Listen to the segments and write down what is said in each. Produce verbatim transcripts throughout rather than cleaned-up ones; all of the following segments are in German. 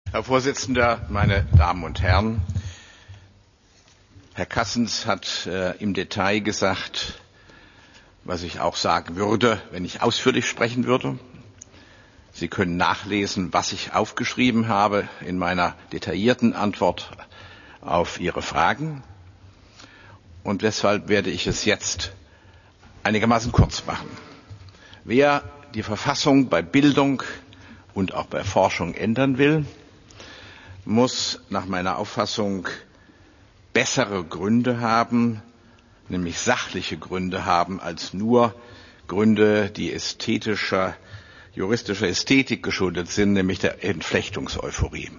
Herr Vorsitzender, meine Damen und Herren! Herr Cassens hat äh, im Detail gesagt, was ich auch sagen würde, wenn ich ausführlich sprechen würde. Sie können nachlesen, was ich aufgeschrieben habe in meiner detaillierten Antwort auf Ihre Fragen. Und deshalb werde ich es jetzt einigermaßen kurz machen. Wer die Verfassung bei Bildung und auch bei Forschung ändern will, muss nach meiner Auffassung bessere Gründe haben, nämlich sachliche Gründe haben, als nur Gründe, die ästhetischer, juristischer Ästhetik geschuldet sind, nämlich der Entflechtungseuphorie.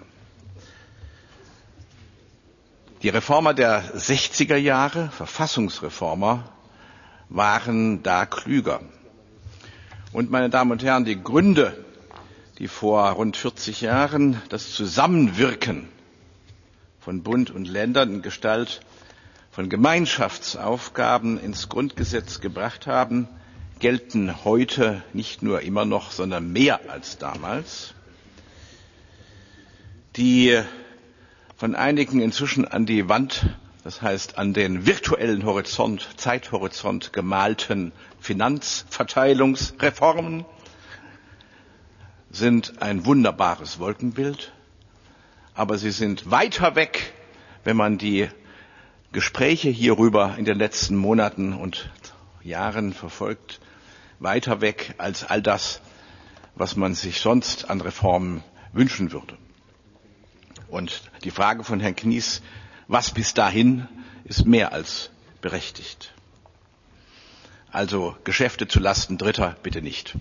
Die Reformer der sechziger Jahre, Verfassungsreformer, waren da klüger. Und, meine Damen und Herren, die Gründe, die vor rund vierzig Jahren das Zusammenwirken von Bund und Ländern in Gestalt von Gemeinschaftsaufgaben ins Grundgesetz gebracht haben, gelten heute nicht nur immer noch, sondern mehr als damals. Die von einigen inzwischen an die Wand, das heißt an den virtuellen Horizont, Zeithorizont gemalten Finanzverteilungsreformen sind ein wunderbares Wolkenbild, aber sie sind weiter weg, wenn man die Gespräche hierüber in den letzten Monaten und Jahren verfolgt, weiter weg als all das, was man sich sonst an Reformen wünschen würde. Und die Frage von Herrn Knies, was bis dahin, ist mehr als berechtigt. Also Geschäfte zu Lasten Dritter bitte nicht.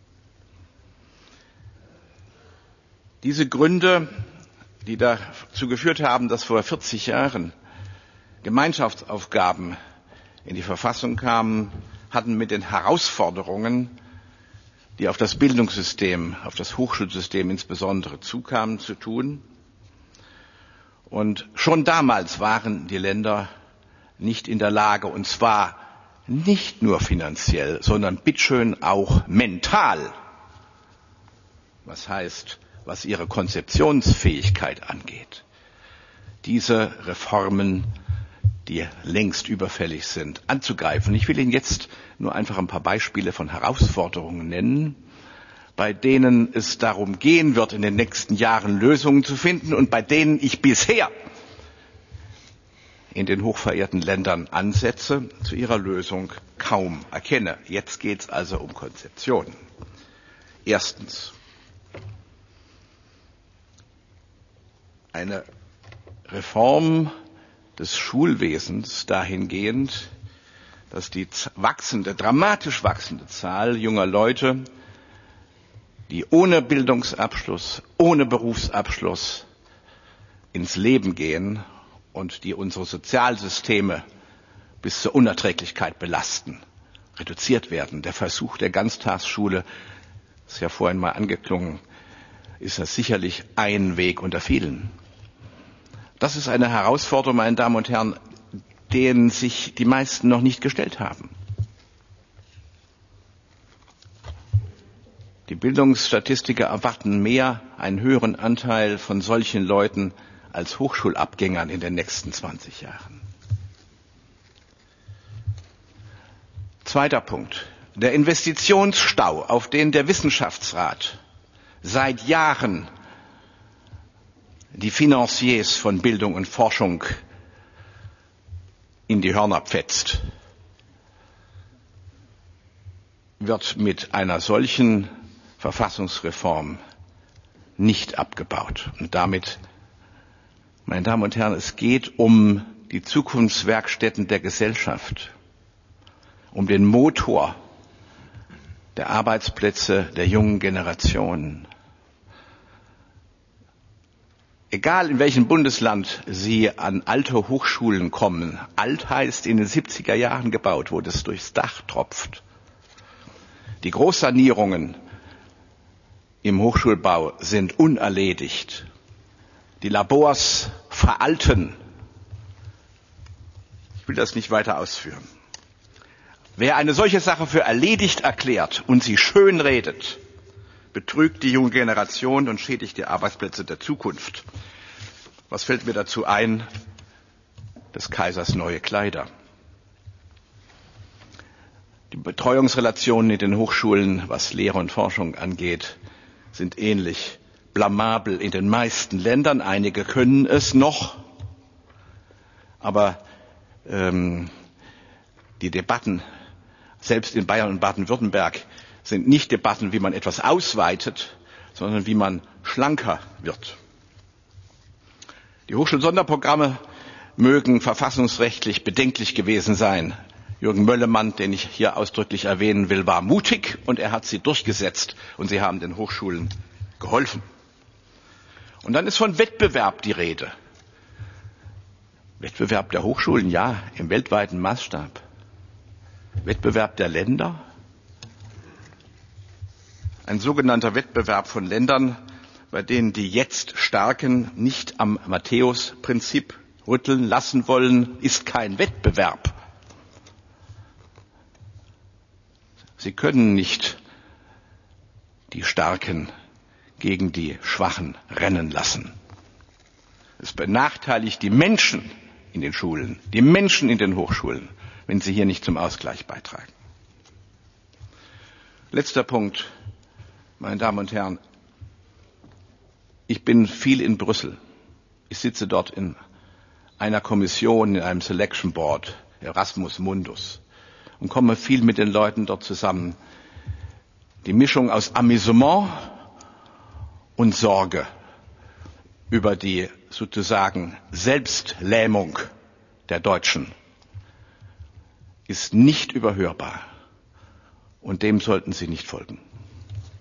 Diese Gründe, die dazu geführt haben, dass vor vierzig Jahren Gemeinschaftsaufgaben in die Verfassung kamen, hatten mit den Herausforderungen, die auf das Bildungssystem, auf das Hochschulsystem insbesondere zukamen, zu tun. Und schon damals waren die Länder nicht in der Lage, und zwar nicht nur finanziell, sondern bitteschön auch mental, was heißt, was ihre Konzeptionsfähigkeit angeht, diese Reformen, die längst überfällig sind, anzugreifen. Ich will Ihnen jetzt nur einfach ein paar Beispiele von Herausforderungen nennen, bei denen es darum gehen wird, in den nächsten Jahren Lösungen zu finden und bei denen ich bisher in den hochverehrten Ländern Ansätze zu ihrer Lösung kaum erkenne. Jetzt geht es also um Konzeption. Erstens. Eine Reform des Schulwesens dahingehend, dass die wachsende, dramatisch wachsende Zahl junger Leute, die ohne Bildungsabschluss, ohne Berufsabschluss ins Leben gehen und die unsere Sozialsysteme bis zur Unerträglichkeit belasten, reduziert werden. Der Versuch der Ganztagsschule, ist ja vorhin mal angeklungen, ist das sicherlich ein Weg unter vielen. Das ist eine Herausforderung, meine Damen und Herren, denen sich die meisten noch nicht gestellt haben. Die Bildungsstatistiker erwarten mehr, einen höheren Anteil von solchen Leuten als Hochschulabgängern in den nächsten zwanzig Jahren. Zweiter Punkt. Der Investitionsstau, auf den der Wissenschaftsrat seit Jahren die Financiers von Bildung und Forschung in die Hörner pfetzt, wird mit einer solchen Verfassungsreform nicht abgebaut. Und damit, meine Damen und Herren, es geht um die Zukunftswerkstätten der Gesellschaft, um den Motor der Arbeitsplätze der jungen Generation. Egal in welchem Bundesland Sie an alte Hochschulen kommen, alt heißt in den siebziger Jahren gebaut, wo das durchs Dach tropft. Die Großsanierungen im Hochschulbau sind unerledigt. Die Labors veralten. Ich will das nicht weiter ausführen. Wer eine solche Sache für erledigt erklärt und sie schön redet, betrügt die junge Generation und schädigt die Arbeitsplätze der Zukunft. Was fällt mir dazu ein? Des Kaisers neue Kleider. Die Betreuungsrelationen in den Hochschulen, was Lehre und Forschung angeht, sind ähnlich blamabel in den meisten Ländern. Einige können es noch, aber ähm, die Debatten, selbst in Bayern und Baden-Württemberg, sind nicht Debatten, wie man etwas ausweitet, sondern wie man schlanker wird. Die Hochschulsonderprogramme mögen verfassungsrechtlich bedenklich gewesen sein. Jürgen Möllemann, den ich hier ausdrücklich erwähnen will, war mutig und er hat sie durchgesetzt und sie haben den Hochschulen geholfen. Und dann ist von Wettbewerb die Rede. Wettbewerb der Hochschulen, ja, im weltweiten Maßstab. Wettbewerb der Länder. Ein sogenannter Wettbewerb von Ländern, bei denen die jetzt Starken nicht am Matthäus-Prinzip rütteln lassen wollen, ist kein Wettbewerb. Sie können nicht die Starken gegen die Schwachen rennen lassen. Es benachteiligt die Menschen in den Schulen, die Menschen in den Hochschulen, wenn sie hier nicht zum Ausgleich beitragen. Letzter Punkt, meine Damen und Herren. Ich bin viel in Brüssel. Ich sitze dort in einer Kommission, in einem Selection Board, Erasmus Mundus, und komme viel mit den Leuten dort zusammen. Die Mischung aus Amüsement und Sorge über die sozusagen Selbstlähmung der Deutschen ist nicht überhörbar. Und dem sollten Sie nicht folgen.